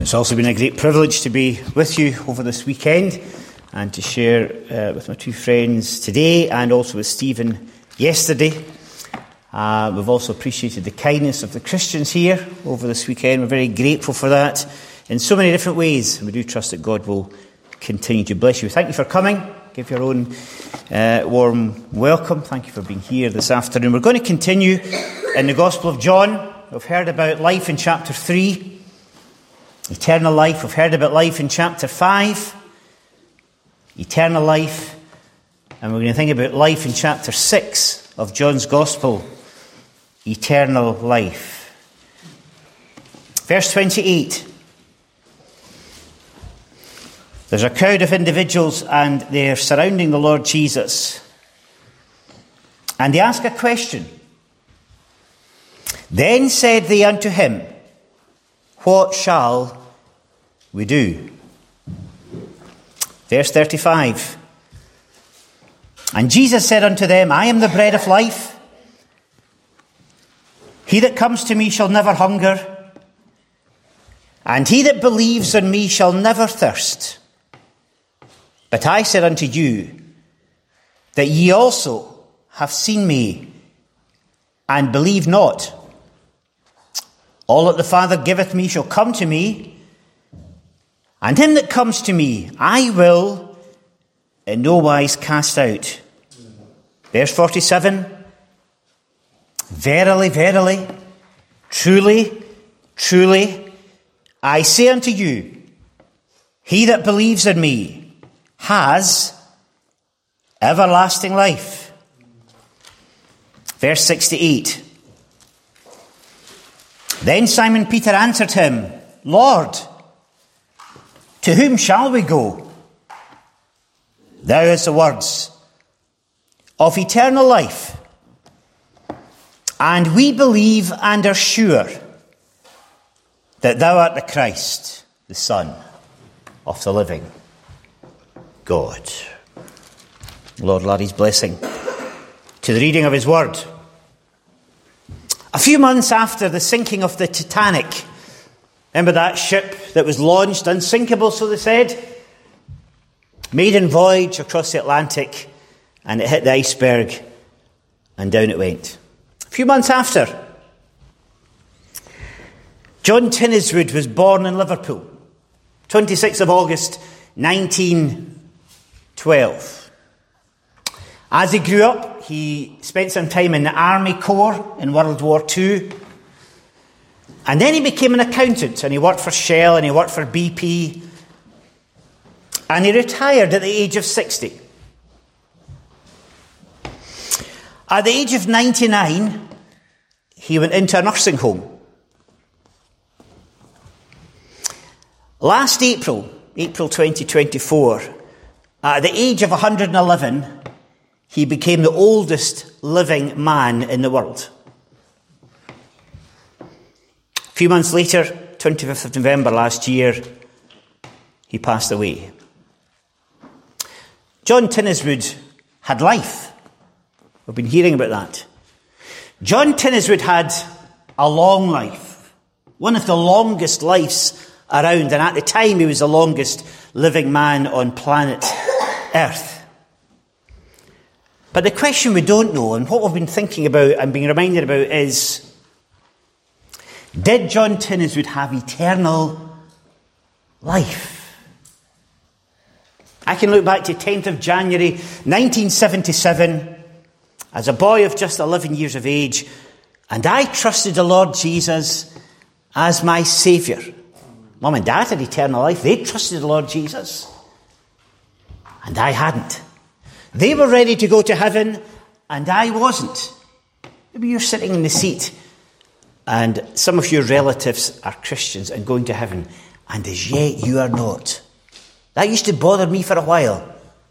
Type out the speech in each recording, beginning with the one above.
It's also been a great privilege to be with you over this weekend and to share with my two friends today and also with Stephen yesterday. We've also appreciated the kindness of the Christians here over this weekend. We're very grateful for that in so many different ways, and we do trust that God will continue to bless you. Thank you for coming. Give your own warm welcome. Thank you for being here this afternoon. We're going to continue in the Gospel of John. We've heard about life in chapter 3. Eternal life. We've heard about life in chapter 5. Eternal life. And we're going to think about life in chapter 6 of John's Gospel. Eternal life. Verse 28. There's a crowd of individuals and they're surrounding the Lord Jesus. And they ask a question. Then said they unto him, What shall we do? Verse 35. And Jesus said unto them, I am the bread of life. He that comes to me shall never hunger, and he that believes on me shall never thirst. But I said unto you, that ye also have seen me, and believe not. All that the Father giveth me shall come to me, and him that comes to me I will in no wise cast out. Verse 47. Verily, verily, truly, truly, I say unto you, he that believes in me has everlasting life. Verse 68. Then Simon Peter answered him, Lord, to whom shall we go? Thou hast the words of eternal life, and we believe and are sure that thou art the Christ, the Son of the living God. Lord, add his blessing to the reading of his word. A few months after the sinking of the Titanic, remember that ship that was launched, unsinkable, so they said? Maiden voyage across the Atlantic, and it hit the iceberg, and down it went. A few months after, John Tinniswood was born in Liverpool, 26th of August, 1912. As he grew up, he spent some time in the Army Corps in World War II. And then he became an accountant, and he worked for Shell, and he worked for BP. And he retired at the age of 60. At the age of 99, he went into a nursing home. Last April 2024, at the age of 111, he became the oldest living man in the world. A few months later, 25th of November last year, he passed away. John Tinniswood had life. We've been hearing about that. John Tinniswood had a long life, one of the longest lives around, and at the time he was the longest living man on planet Earth. But the question we don't know, and what we've been thinking about and being reminded about is, did John Tinniswood have eternal life? I can look back to 10th of January 1977 as a boy of just 11 years of age, and I trusted the Lord Jesus as my Saviour. Mum and Dad had eternal life. They trusted the Lord Jesus, and I hadn't. They were ready to go to heaven, and I wasn't. Maybe you're sitting in the seat, and some of your relatives are Christians and going to heaven, and as yet you are not. That used to bother me for a while.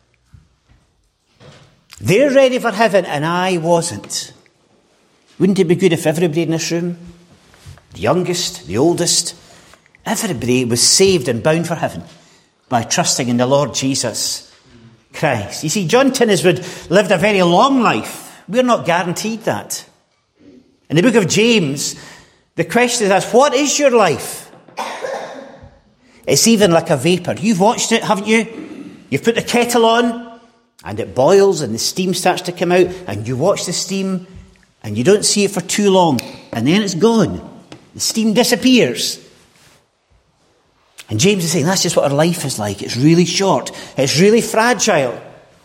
They're ready for heaven, and I wasn't. Wouldn't it be good if everybody in this room, the youngest, the oldest, everybody was saved and bound for heaven by trusting in the Lord Jesus Christ? You see, John Tinniswood lived a very long life. We're not guaranteed that. In the book of James, the question is asked, what is your life? It's even like a vapour. You've watched it, haven't you? You've put the kettle on, and it boils, and the steam starts to come out, and you watch the steam, and you don't see it for too long, and then it's gone. The steam disappears. And James is saying that's just what our life is like. It's really short. It's really fragile.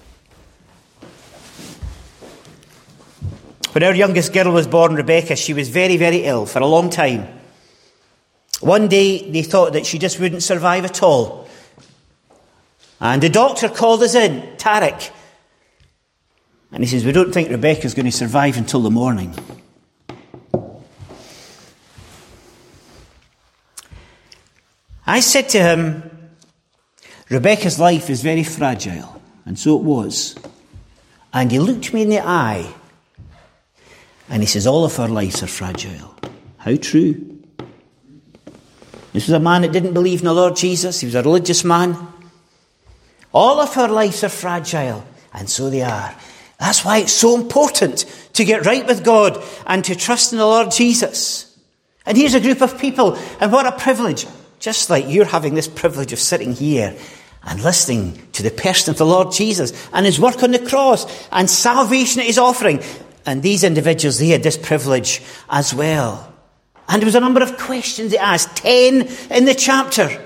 When our youngest girl was born, Rebecca, she was very, very ill for a long time. One day, they thought that she just wouldn't survive at all. And the doctor called us in, Tarek. And he says, we don't think Rebecca's going to survive until the morning. I said to him, Rebecca's life is very fragile. And so it was. And he looked me in the eye. And he says, all of our lives are fragile. How true. This was a man that didn't believe in the Lord Jesus. He was a religious man. All of our lives are fragile. And so they are. That's why it's so important to get right with God and to trust in the Lord Jesus. And here's a group of people. And what a privilege. Just like you're having this privilege of sitting here and listening to the person of the Lord Jesus and his work on the cross and salvation that he's offering. And these individuals, they had this privilege as well. And there was a number of questions they asked, 10 in the chapter.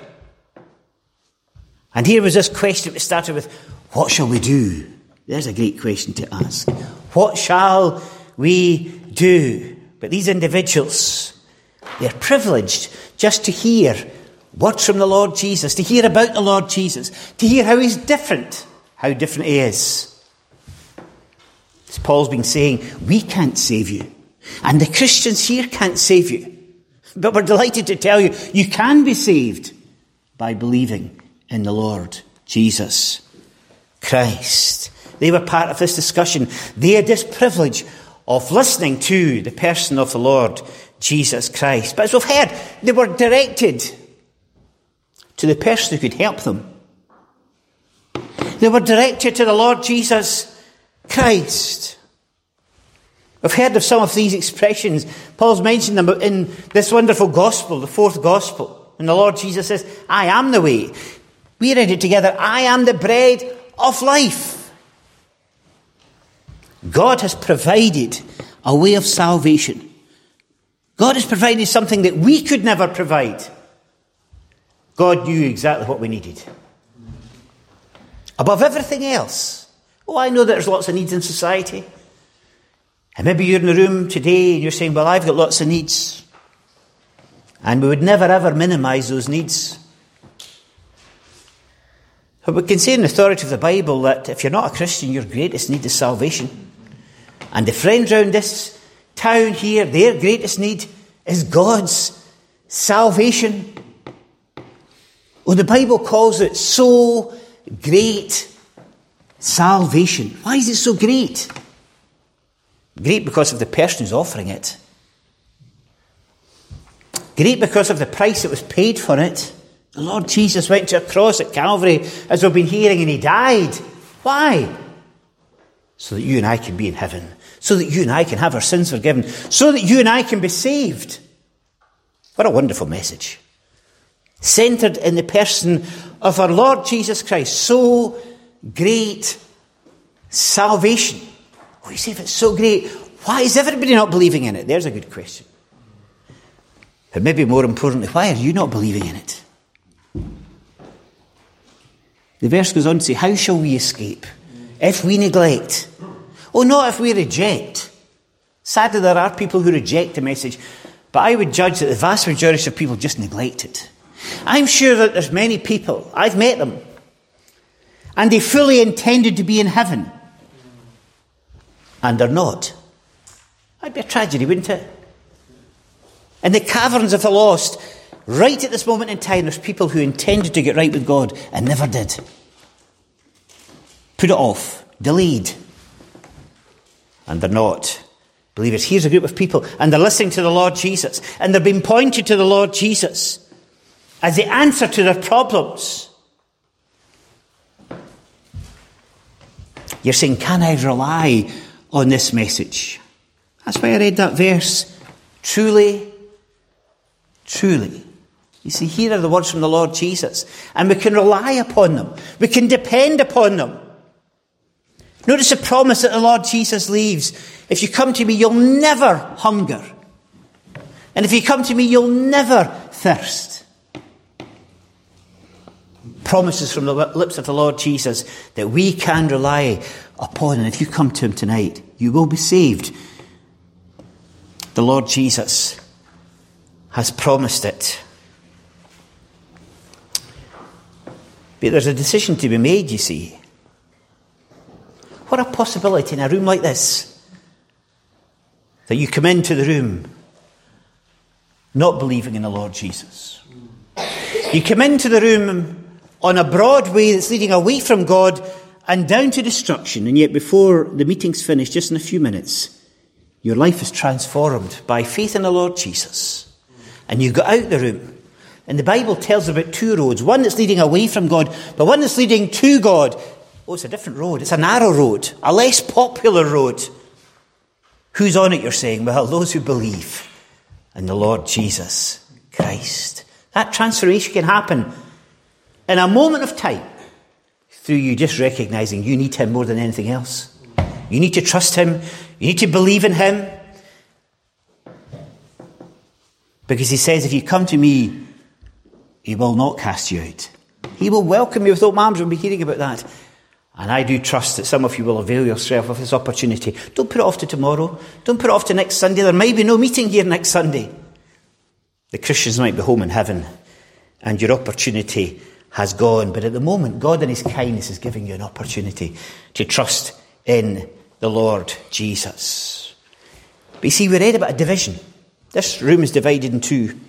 And here was this question that started with, what shall we do? There's a great question to ask. What shall we do? But these individuals, they're privileged just to hear words from the Lord Jesus, to hear about the Lord Jesus, to hear how he's different, how different he is. As Paul's been saying, we can't save you. And the Christians here can't save you. But we're delighted to tell you, you can be saved by believing in the Lord Jesus Christ. They were part of this discussion. They had this privilege of listening to the person of the Lord Jesus Christ. But as we've heard, they were directed to the person who could help them. They were directed to the Lord Jesus Christ. We've heard of some of these expressions. Paul's mentioned them in this wonderful gospel, the fourth gospel. And the Lord Jesus says, I am the way. We read it together. I am the bread of life. God has provided a way of salvation. God has provided something that we could never provide. God knew exactly what we needed. Above everything else. Oh, I know that there's lots of needs in society. And maybe you're in the room today and you're saying, well, I've got lots of needs. And we would never ever minimise those needs. But we can say in the authority of the Bible that if you're not a Christian, your greatest need is salvation. And the friends around this town here, their greatest need is God's salvation. Oh, the Bible calls it so great salvation. Why is it so great? Great because of the person who's offering it. Great because of the price that was paid for it. The Lord Jesus went to a cross at Calvary, as we've been hearing, and he died. Why? So that you and I can be in heaven. So that you and I can have our sins forgiven. So that you and I can be saved. What a wonderful message. Centred in the person of our Lord Jesus Christ. So great salvation. Oh, you say, if it's so great, why is everybody not believing in it? There's a good question. But maybe more importantly, why are you not believing in it? The verse goes on to say, how shall we escape if we neglect? Oh, not if we reject. Sadly, there are people who reject the message, but I would judge that the vast majority of people just neglect it. I'm sure that there's many people, I've met them, and they fully intended to be in heaven, and they're not. That'd be a tragedy, wouldn't it? In the caverns of the lost, right at this moment in time, there's people who intended to get right with God and never did. Put it off, delayed. And they're not believers. Here's a group of people, and they're listening to the Lord Jesus, and they're being pointed to the Lord Jesus as the answer to their problems. You're saying, can I rely on this message? That's why I read that verse. Truly, truly. You see, here are the words from the Lord Jesus. And we can rely upon them. We can depend upon them. Notice the promise that the Lord Jesus leaves. If you come to me, you'll never hunger. And if you come to me, you'll never thirst. Promises from the lips of the Lord Jesus that we can rely upon. And if you come to him tonight, you will be saved. The Lord Jesus has promised it. But there's a decision to be made, you see. What a possibility in a room like this, that you come into the room not believing in the Lord Jesus. You come into the room on a broad way that's leading away from God and down to destruction, and yet before the meeting's finished, just in a few minutes, your life is transformed by faith in the Lord Jesus. And you got out the room. And the Bible tells about two roads, one that's leading away from God, but one that's leading to God. Oh, it's a different road. It's a narrow road, a less popular road. Who's on it, you're saying? Well, those who believe in the Lord Jesus Christ. That transformation can happen in a moment of time through you just recognizing you need him more than anything else. You need to trust him. You need to believe in him. Because he says, if you come to me, he will not cast you out. He will welcome you with open arms. We'll be hearing about that. And I do trust that some of you will avail yourself of this opportunity. Don't put it off to tomorrow. Don't put it off to next Sunday. There might be no meeting here next Sunday. The Christians might be home in heaven and your opportunity has gone. But at the moment, God in his kindness is giving you an opportunity to trust in the Lord Jesus. But you see, we read about a division. This room is divided in two.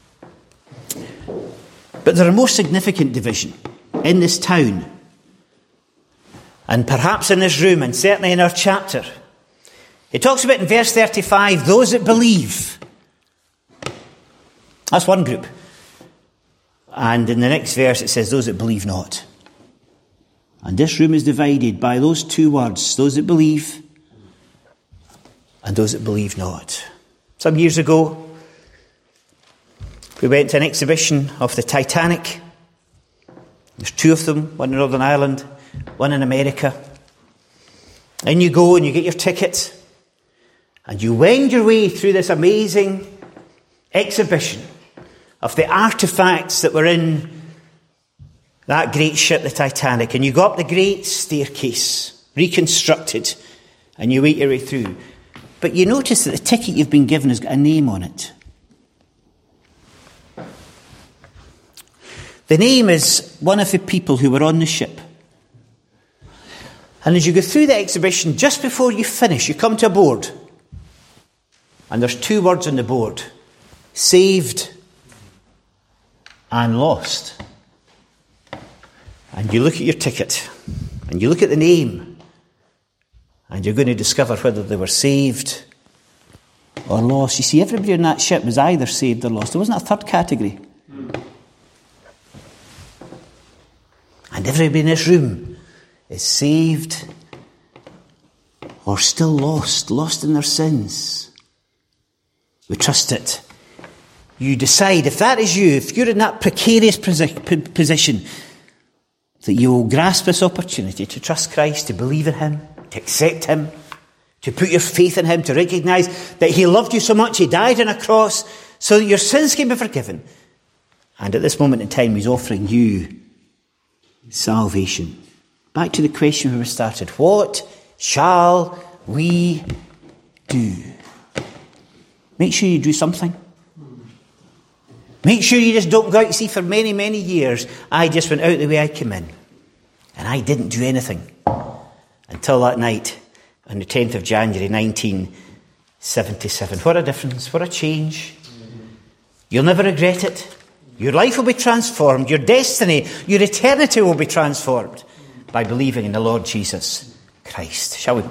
But there's a more significant division in this town. And perhaps in this room, and certainly in our chapter. It talks about in verse 35, those that believe. That's one group. And in the next verse it says, those that believe not. And this room is divided by those two words, those that believe and those that believe not. Some years ago, we went to an exhibition of the Titanic. There's two of them, one in Northern Ireland, one in America. And you go and you get your ticket and you wend your way through this amazing exhibition of the artefacts that were in that great ship, the Titanic. And you go up the great staircase, reconstructed, and you wait your way through. But you notice that the ticket you've been given has got a name on it. The name is one of the people who were on the ship. And as you go through the exhibition, just before you finish, you come to a board. And there's two words on the board. Saved and lost. And you look at your ticket. And you look at the name. And you're going to discover whether they were saved or lost. You see, everybody on that ship was either saved or lost. There wasn't a third category. And everybody in this room is saved or still lost in their sins. We trust it. You decide, if that is you, if you're in that precarious position, that you will grasp this opportunity to trust Christ, to believe in him, to accept him, to put your faith in him, to recognise that he loved you so much, he died on a cross so that your sins can be forgiven. And at this moment in time, he's offering you salvation. Back to the question where we started. What shall we do? Make sure you do something. Make sure you just don't go out. You see, for many, many years, I just went out the way I came in. And I didn't do anything. Until that night, on the 10th of January, 1977. What a difference. What a change. You'll never regret it. Your life will be transformed. Your destiny, your eternity will be transformed by believing in the Lord Jesus Christ. Shall we